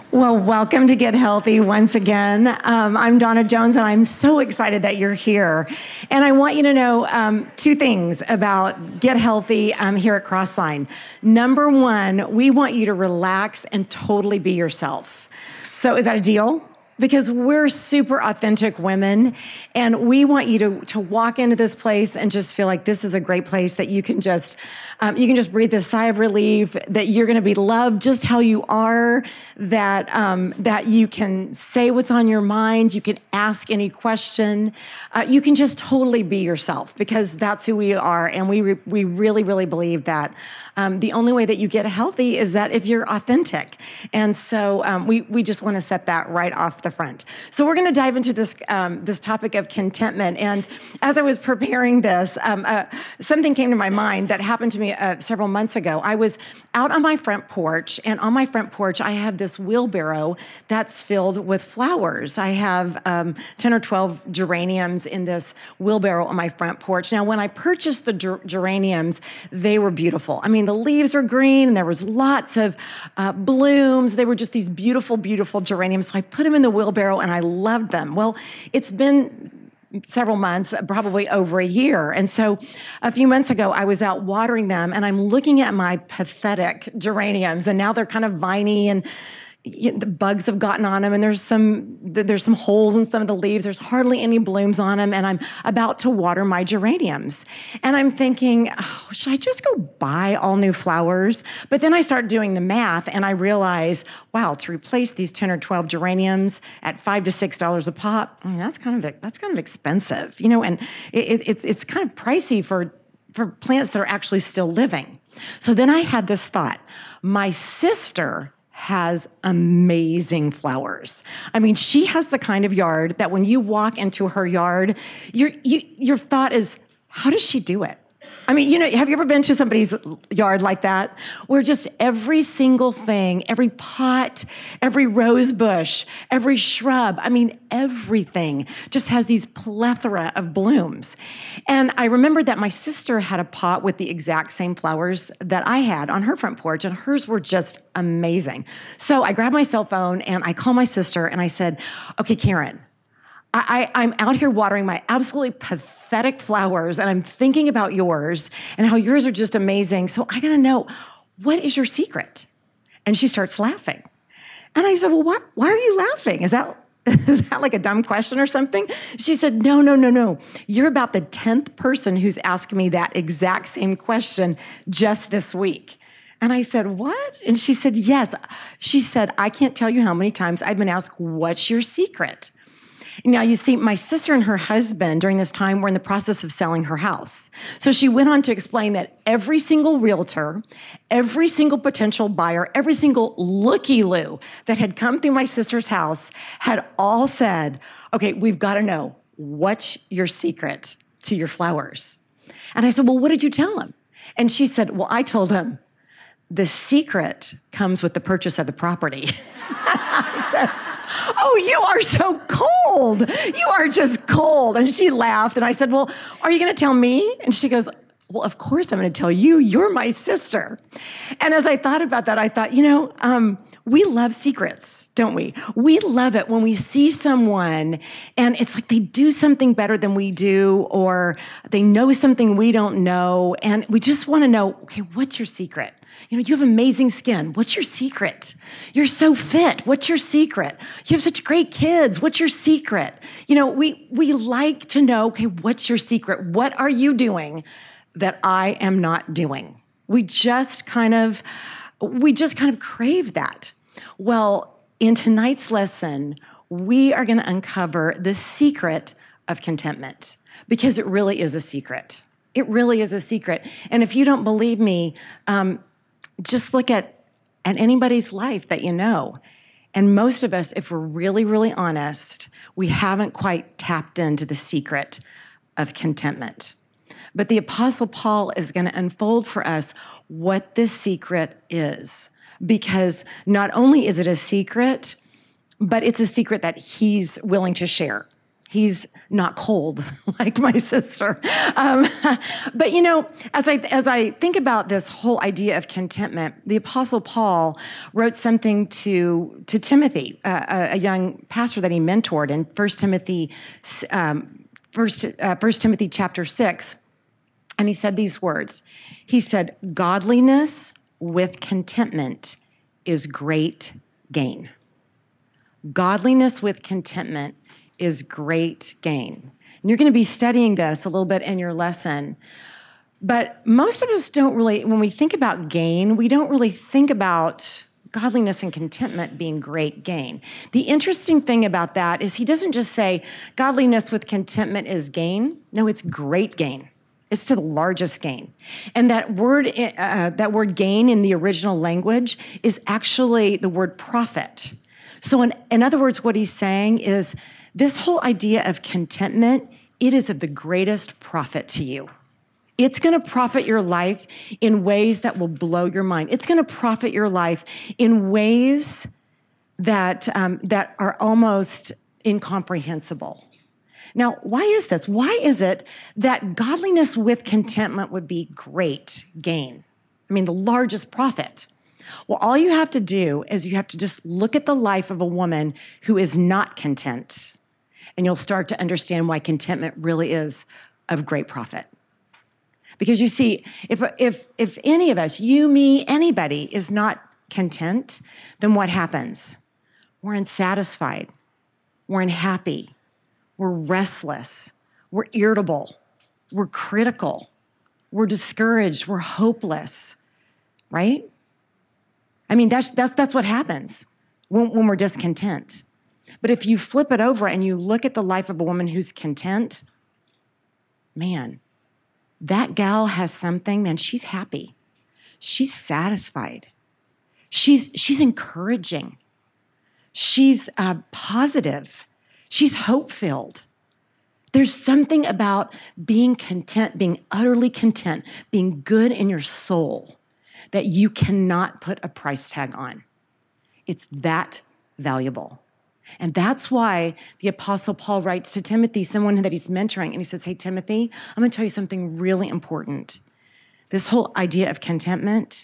Well, welcome to Get Healthy once again. I'm Donna Jones, and I'm so excited that you're here. And I want you to know two things about Get Healthy here at Crossline. Number one, we want you to relax and totally be yourself. So is that a deal? Because we're super authentic women, and we want you to walk into this place and just feel like this is a great place that you can just breathe this sigh of relief, that you're going to be loved just how you are, that you can say what's on your mind, you can ask any question, you can just totally be yourself, because that's who we are, and we really, really believe that the only way that you get healthy is that if you're authentic. And so we just want to set that right off the front. So we're going to dive into this topic of contentment. And as I was preparing this, something came to my mind that happened to me several months ago. I was out on my front porch, and on my front porch, I have this wheelbarrow that's filled with flowers. I have 10 or 12 geraniums in this wheelbarrow on my front porch. Now, when I purchased the geraniums, they were beautiful. I mean, the leaves are green, and there was lots of blooms. They were just these beautiful, beautiful geraniums. So I put them in the wheelbarrow, and I loved them. Well, it's been several months, probably over a year. And so a few months ago, I was out watering them, and I'm looking at my pathetic geraniums, and now they're kind of viney, and the bugs have gotten on them, and there's some holes in some of the leaves. There's hardly any blooms on them, and I'm about to water my geraniums. And I'm thinking, oh, should I just go buy all new flowers? But then I start doing the math, and I realize, wow, to replace these 10 or 12 geraniums at $5 to $6 a pop, that's kind of expensive, and it's kind of pricey for plants that are actually still living. So then I had this thought. My sister has amazing flowers. I mean, she has the kind of yard that when you walk into her yard, your thought is, how does she do it? I mean, have you ever been to somebody's yard like that, where just every single thing, every pot, every rose bush, every shrub, I mean, everything just has these plethora of blooms. And I remembered that my sister had a pot with the exact same flowers that I had on her front porch, and hers were just amazing. So I grabbed my cell phone and I called my sister and I said, okay, Karen, I'm out here watering my absolutely pathetic flowers, and I'm thinking about yours and how yours are just amazing. So I gotta know, what is your secret? And she starts laughing. And I said, well, why are you laughing? Is that like a dumb question or something? She said, no. You're about the 10th person who's asked me that exact same question just this week. And I said, what? And she said, yes. She said, I can't tell you how many times I've been asked, what's your secret? Now, you see, my sister and her husband during this time were in the process of selling her house. So she went on to explain that every single realtor, every single potential buyer, every single looky-loo that had come through my sister's house had all said, okay, we've got to know, what's your secret to your flowers? And I said, well, what did you tell them? And she said, well, I told him, the secret comes with the purchase of the property. I said, oh, you are so cold. You are just cold. And she laughed. And I said, well, are you going to tell me? And she goes, well, of course I'm going to tell you. You're my sister. And as I thought about that, I thought, we love secrets, don't we? We love it when we see someone and it's like they do something better than we do, or they know something we don't know. And we just want to know, okay, what's your secret? You have amazing skin. What's your secret? You're so fit. What's your secret? You have such great kids. What's your secret? We like to know, okay, what's your secret? What are you doing that I am not doing? We just kind of crave that. Well, in tonight's lesson, we are going to uncover the secret of contentment, because it really is a secret. It really is a secret. And if you don't believe me, just look at anybody's life that you know. And most of us, if we're really, really honest, we haven't quite tapped into the secret of contentment. But the Apostle Paul is going to unfold for us what this secret is, because not only is it a secret, but it's a secret that he's willing to share. He's not cold like my sister. But as I think about this whole idea of contentment, the Apostle Paul wrote something to Timothy, a young pastor that he mentored in 1 Timothy chapter 6. And he said these words. He said, "Godliness with contentment is great gain." Godliness with contentment is great gain. And you're going to be studying this a little bit in your lesson. But most of us don't really, when we think about gain, we don't really think about godliness and contentment being great gain. The interesting thing about that is he doesn't just say godliness with contentment is gain. No, it's great gain. It's to the largest gain. And that word gain in the original language is actually the word profit. So in other words, what he's saying is this whole idea of contentment, it is of the greatest profit to you. It's going to profit your life in ways that will blow your mind. It's going to profit your life in ways that are almost incomprehensible. Now, why is this? Why is it that godliness with contentment would be great gain? I mean, the largest profit. Well, all you have to do is you have to just look at the life of a woman who is not content, and you'll start to understand why contentment really is of great profit. Because you see, if any of us, you, me, anybody, is not content, then what happens? We're unsatisfied. We're unhappy. We're restless. We're irritable. We're critical. We're discouraged. We're hopeless, right? I mean, that's what happens when we're discontent. But if you flip it over and you look at the life of a woman who's content, man, that gal has something, man, she's happy. She's satisfied. She's encouraging. She's positive. She's hope-filled. There's something about being content, being utterly content, being good in your soul that you cannot put a price tag on. It's that valuable. And that's why the Apostle Paul writes to Timothy, someone that he's mentoring, and he says, "Hey, Timothy, I'm going to tell you something really important. This whole idea of contentment,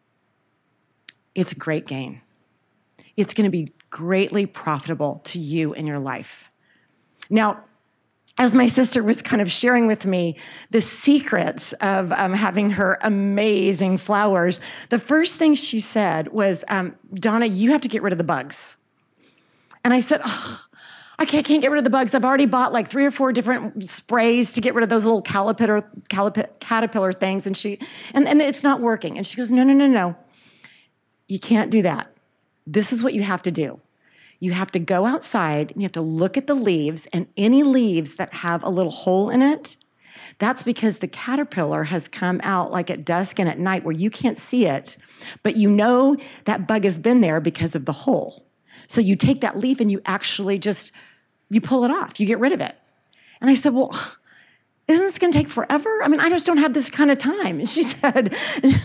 it's a great gain. It's going to be greatly profitable to you in your life." Now, as my sister was kind of sharing with me the secrets of having her amazing flowers, the first thing she said was, "Donna, you have to get rid of the bugs." And I said, "Oh, I can't get rid of the bugs. I've already bought like 3 or 4 different sprays to get rid of those little caterpillar things, and it's not working." And she goes, No. You can't do that. This is what you have to do. You have to go outside and you have to look at the leaves, and any leaves that have a little hole in it, that's because the caterpillar has come out like at dusk and at night where you can't see it, but you know that bug has been there because of the hole. So you take that leaf and you actually you pull it off. You get rid of it. And I said, "Well, isn't this going to take forever? I mean, I just don't have this kind of time." And she said,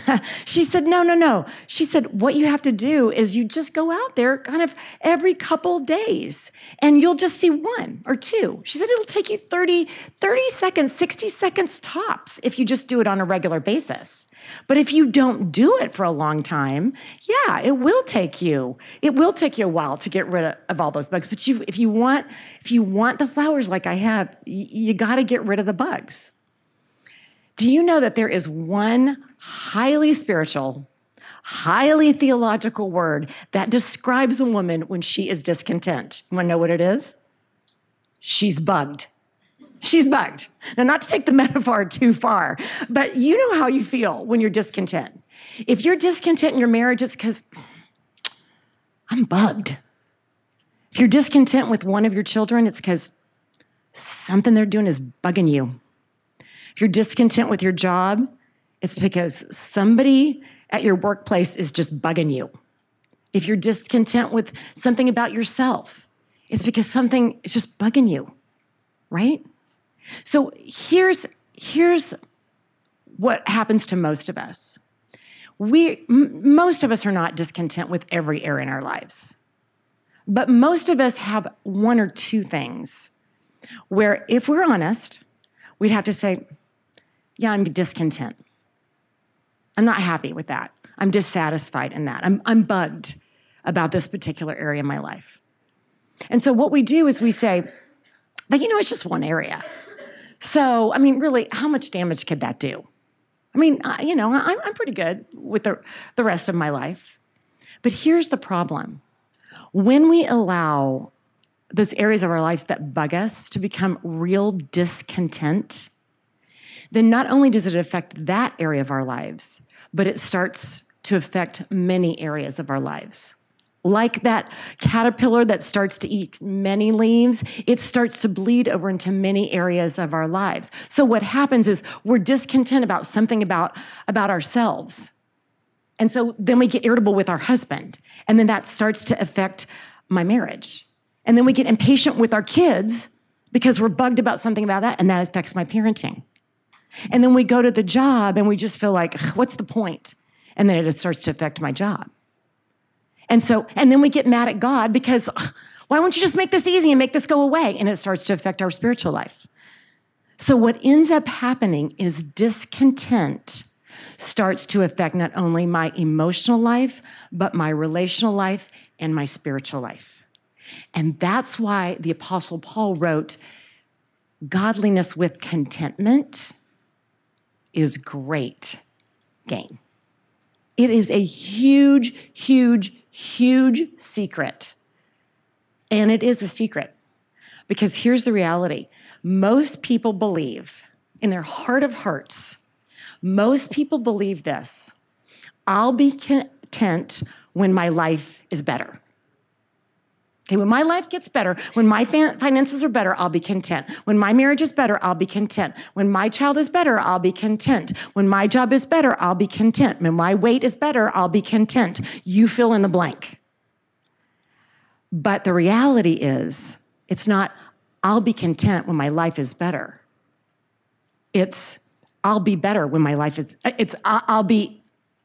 No. She said, what you have to do is you just go out there kind of every couple days and you'll just see 1 or 2. She said, it'll take you 30 seconds, 60 seconds tops if you just do it on a regular basis. But if you don't do it for a long time, yeah, it will take you a while to get rid of all those bugs. But if you want the flowers like I have, you got to get rid of the bugs. Do you know that there is one highly spiritual, highly theological word that describes a woman when she is discontent? You want to know what it is? She's bugged. She's bugged. Now, not to take the metaphor too far, but you know how you feel when you're discontent. If you're discontent in your marriage, it's because I'm bugged. If you're discontent with one of your children, it's because something they're doing is bugging you. If you're discontent with your job, it's because somebody at your workplace is just bugging you. If you're discontent with something about yourself, it's because something is just bugging you, right? So here's what happens to most of us. Most of us are not discontent with every area in our lives, but most of us have 1 or 2 things that where if we're honest, we'd have to say, yeah, I'm discontent. I'm not happy with that. I'm dissatisfied in that. I'm bugged about this particular area of my life. And so what we do is we say, but it's just one area. So, really, how much damage could that do? I'm pretty good with the rest of my life. But here's the problem. When we allow those areas of our lives that bug us to become real discontent, then not only does it affect that area of our lives, but it starts to affect many areas of our lives. Like that caterpillar that starts to eat many leaves, it starts to bleed over into many areas of our lives. So what happens is we're discontent about something about ourselves. And so then we get irritable with our husband. And then that starts to affect my marriage. And then we get impatient with our kids because we're bugged about something about that, and that affects my parenting. And then we go to the job and we just feel like, what's the point? And then it starts to affect my job. And then we get mad at God because, why won't you just make this easy and make this go away? And it starts to affect our spiritual life. So what ends up happening is discontent starts to affect not only my emotional life, but my relational life and my spiritual life. And that's why the Apostle Paul wrote, godliness with contentment is great gain. It is a huge, huge, huge secret. And it is a secret because here's the reality. Most people believe in their heart of hearts, most people believe this: I'll be content when my life is better. Okay, when my life gets better, when my finances are better, I'll be content. When my marriage is better, I'll be content. When my child is better, I'll be content. When my job is better, I'll be content. When my weight is better, I'll be content. You fill in the blank. But the reality is, it's not, I'll be content when my life is better. It's, I'll be better when my life is, I'll be,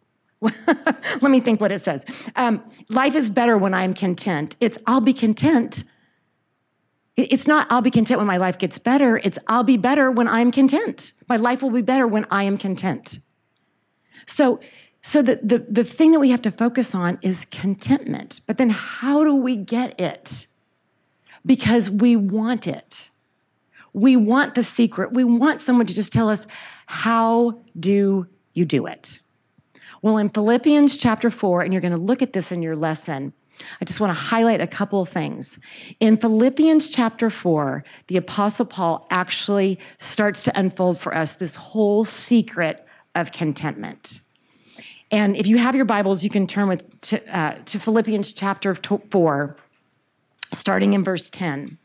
let me think what it says. Life is better when I'm content. It's, I'll be content. It's not, I'll be content when my life gets better. It's, I'll be better when I'm content. My life will be better when I am content. So the thing that we have to focus on is contentment. But then how do we get it? Because we want it. We want the secret. We want someone to just tell us, how do you do it? Well, in Philippians chapter 4, and you're going to look at this in your lesson, I just want to highlight a couple of things. In Philippians chapter 4, the Apostle Paul actually starts to unfold for us this whole secret of contentment. And if you have your Bibles, you can turn to Philippians chapter 4, starting in verse 10.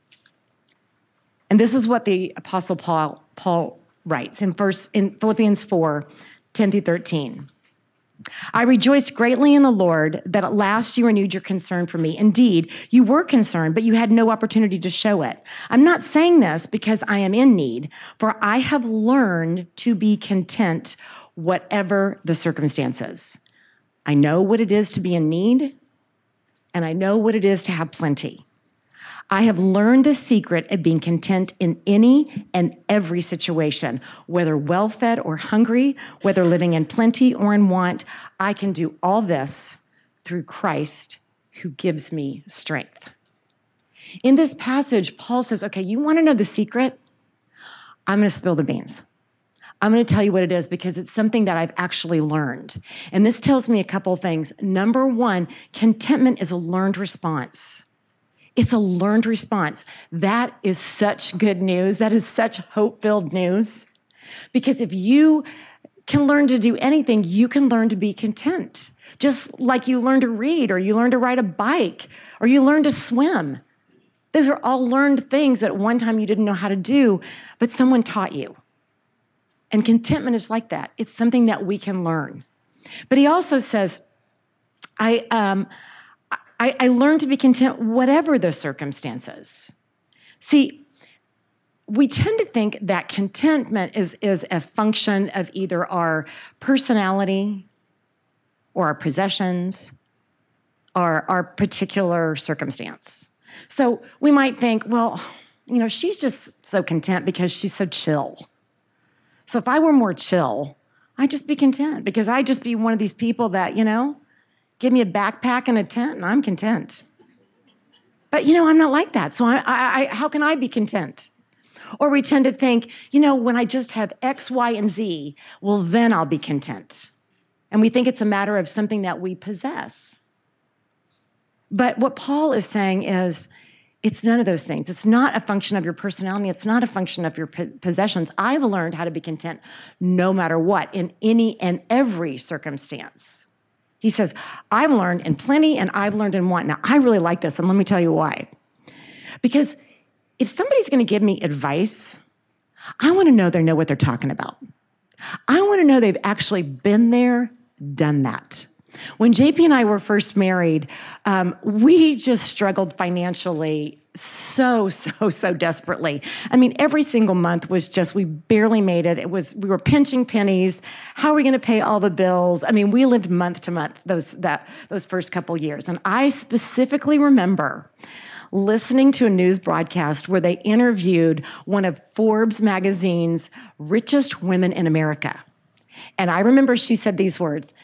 And this is what the Apostle Paul writes in Philippians 4, 10 through 13. I rejoiced greatly in the Lord that at last you renewed your concern for me. Indeed, you were concerned, but you had no opportunity to show it. I'm not saying this because I am in need, for I have learned to be content whatever the circumstances. I know what it is to be in need, and I know what it is to have plenty. I have learned the secret of being content in any and every situation, whether well-fed or hungry, whether living in plenty or in want. I can do all this through Christ who gives me strength. In this passage, Paul says, okay, you want to know the secret? I'm going to spill the beans. I'm going to tell you what it is because it's something that I've actually learned. And this tells me a couple of things. Number one, contentment is a learned response. It's a learned response. That is such good news. That is such hope-filled news. Because if you can learn to do anything, you can learn to be content. Just like you learn to read, or you learn to ride a bike, or you learn to swim. Those are all learned things that at one time you didn't know how to do, but someone taught you. And contentment is like that. It's something that we can learn. But he also says, I learned to be content whatever the circumstances. See, we tend to think that contentment is a function of either our personality or our possessions or our particular circumstance. So we might think, well, she's just so content because she's so chill. So if I were more chill, I'd just be content because I'd just be one of these people that, give me a backpack and a tent and I'm content. But, I'm not like that. So how can I be content? Or we tend to think, when I just have X, Y, and Z, well, then I'll be content. And we think it's a matter of something that we possess. But what Paul is saying is, it's none of those things. It's not a function of your personality. It's not a function of your possessions. I've learned how to be content no matter what, in any and every circumstance. He says, I've learned in plenty and I've learned in want. Now, I really like this, and let me tell you why. Because if somebody's going to give me advice, I want to know they know what they're talking about. I want to know they've actually been there, done that. When JP and I were first married, we just struggled financially so desperately. I mean, every single month was just, we barely made it. We were pinching pennies. How are we going to pay all the bills? I mean, we lived month to month those first couple years. And I specifically remember listening to a news broadcast where they interviewed one of Forbes magazine's richest women in America. And I remember she said these words,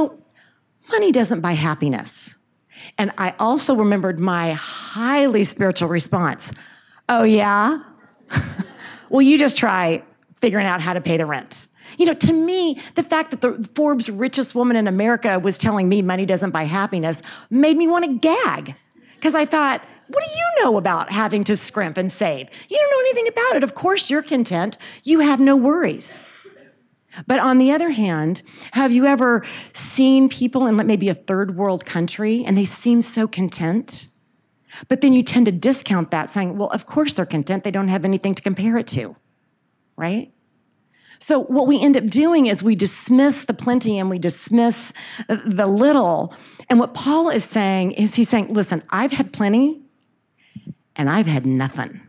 money doesn't buy happiness. And I also remembered my highly spiritual response. Oh, yeah? Well, you just try figuring out how to pay the rent. To me, the fact that the Forbes richest woman in America was telling me money doesn't buy happiness made me want to gag. Because I thought, what do you know about having to scrimp and save? You don't know anything about it. Of course you're content. You have no worries. But on the other hand, have you ever seen people in maybe a third world country and they seem so content? But then you tend to discount that saying, well, of course they're content. They don't have anything to compare it to, right? So what we end up doing is we dismiss the plenty and we dismiss the little. And what Paul is saying is he's saying, listen, I've had plenty and I've had nothing.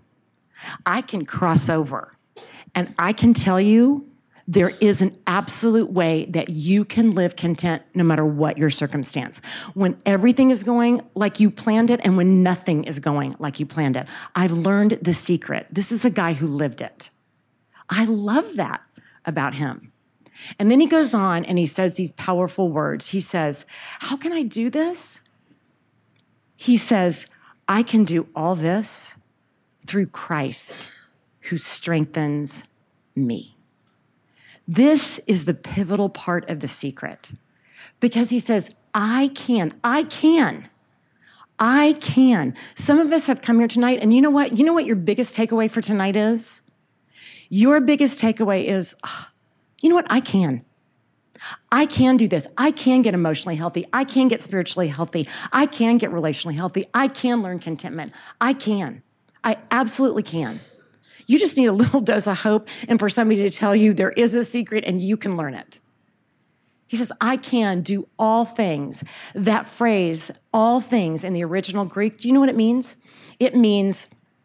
I can cross over and I can tell you there is an absolute way that you can live content no matter what your circumstance. When everything is going like you planned it and when nothing is going like you planned it. I've learned the secret. This is a guy who lived it. I love that about him. And then he goes on and he says these powerful words. He says, how can I do this? He says, I can do all this through Christ who strengthens me. This is the pivotal part of the secret because he says, I can. Some of us have come here tonight and you know what? You know what your biggest takeaway for tonight is? Your biggest takeaway is, you know what? I can do this. I can get emotionally healthy. I can get spiritually healthy. I can get relationally healthy. I can learn contentment. I absolutely can. You just need a little dose of hope and for somebody to tell you there is a secret and you can learn it. He says, I can do all things. That phrase, all things in the original Greek, do you know what it means? It means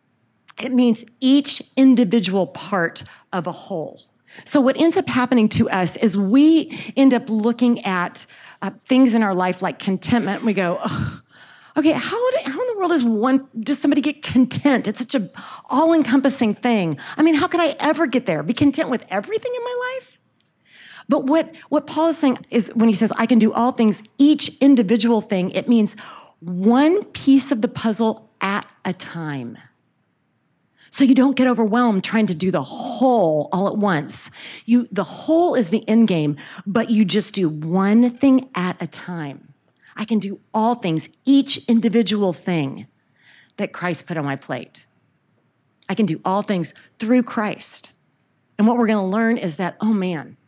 each individual part of a whole. So what ends up happening to us is we end up looking at things in our life like contentment. And we go, ugh. Okay, how in the world does somebody get content? It's such an all-encompassing thing. I mean, how could I ever get there? Be content with everything in my life? But what Paul is saying is when he says, I can do all things, each individual thing, it means one piece of the puzzle at a time. So you don't get overwhelmed trying to do the whole all at once. The whole is the end game, but you just do one thing at a time. I can do all things, each individual thing that Christ put on my plate. I can do all things through Christ. And what we're going to learn is that, oh man,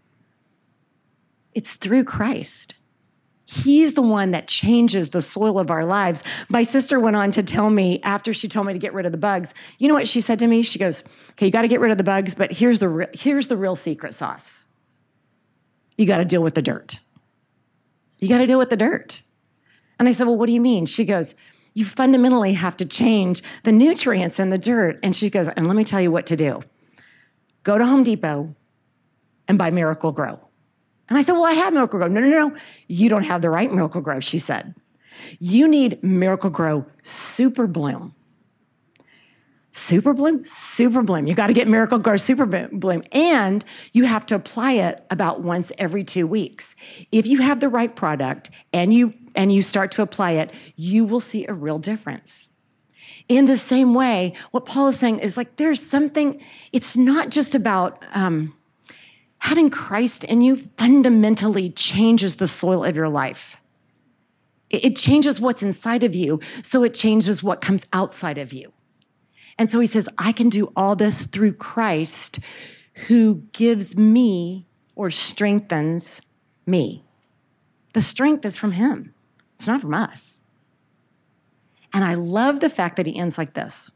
it's through Christ. He's the one that changes the soil of our lives. My sister went on to tell me, after she told me to get rid of the bugs, you know what she said to me? She goes, okay, you got to get rid of the bugs, but here's the real secret sauce. You got to deal with the dirt. You got to deal with the dirt. And I said, well, what do you mean? She goes, you fundamentally have to change the nutrients in the dirt. And she goes, and let me tell you what to do. Go to Home Depot and buy Miracle-Gro. And I said, well, I have Miracle-Gro. No. You don't have the right Miracle-Gro, she said. You need Miracle-Gro Super Bloom. Super Bloom, Super Bloom. You got to get Miracle-Gro Super Bloom. And you have to apply it about once every 2 weeks. If you have the right product and you start to apply it, you will see a real difference. In the same way, what Paul is saying is like there's something, it's not just about having Christ in you fundamentally changes the soil of your life. It changes what's inside of you, so it changes what comes outside of you. And so he says, I can do all this through Christ who gives me or strengthens me. The strength is from him. It's not from us. And I love the fact that he ends like this.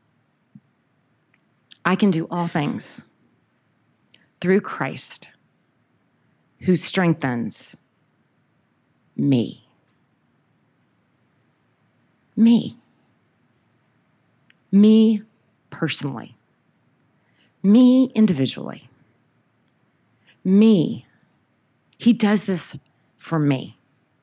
I can do all things through Christ who strengthens me. Me. Me personally. Me individually. Me. He does this for me.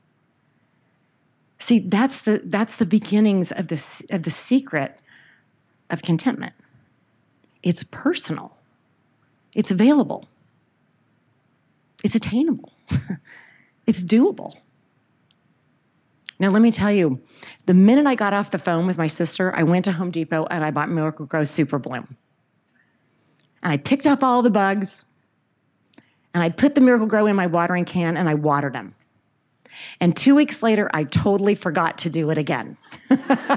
See, that's the beginnings of the secret of contentment. It's personal. It's available. It's attainable. It's doable. Now, let me tell you, the minute I got off the phone with my sister, I went to Home Depot and I bought Miracle-Gro Super Bloom. And I picked up all the bugs and I put the Miracle-Gro in my watering can and I watered them. And 2 weeks later, I totally forgot to do it again. And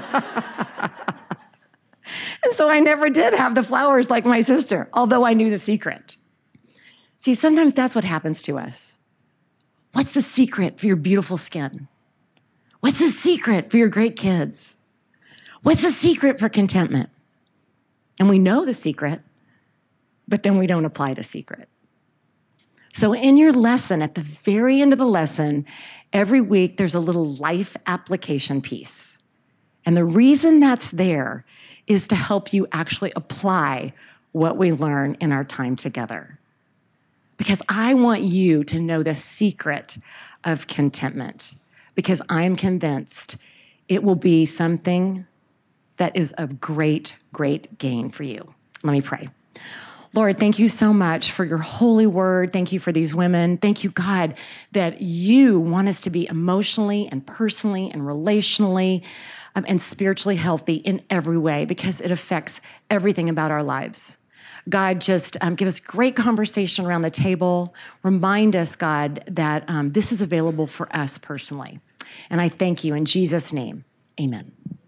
so I never did have the flowers like my sister, although I knew the secret. See, sometimes that's what happens to us. What's the secret for your beautiful skin? What's the secret for your great kids? What's the secret for contentment? And we know the secret, but then we don't apply the secret. So in your lesson, at the very end of the lesson, every week there's a little life application piece. And the reason that's there is to help you actually apply what we learn in our time together. Because I want you to know the secret of contentment, because I'm convinced it will be something that is of great, great gain for you. Let me pray. Lord, thank you so much for your holy word. Thank you for these women. Thank you, God, that you want us to be emotionally and personally and relationally and spiritually healthy in every way, because it affects everything about our lives. God, just give us great conversation around the table. Remind us, God, that this is available for us personally. And I thank you in Jesus' name. Amen.